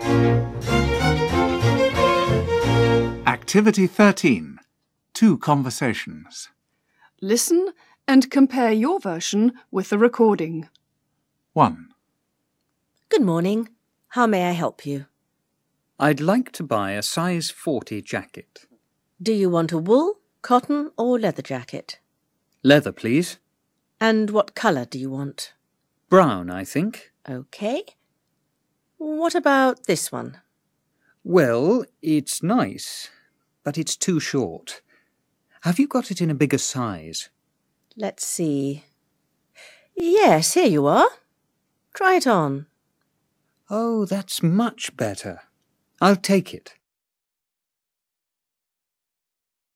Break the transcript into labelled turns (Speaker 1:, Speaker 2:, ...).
Speaker 1: Activity 13. 2 conversations.
Speaker 2: Listen and compare your version with the recording.
Speaker 1: 1.
Speaker 3: Good morning. How may I help you?
Speaker 4: I'd like to buy a size 40 jacket.
Speaker 3: Do you want a wool, cotton or leather jacket?
Speaker 4: Leather, please.
Speaker 3: And what colour do you want?
Speaker 4: Brown, I think.
Speaker 3: OK. What about this one?
Speaker 4: Well, it's nice, but it's too short. Have you got it in a bigger size?
Speaker 3: Let's see. Yes, here you are. Try it on.
Speaker 4: Oh, that's much better. I'll take it.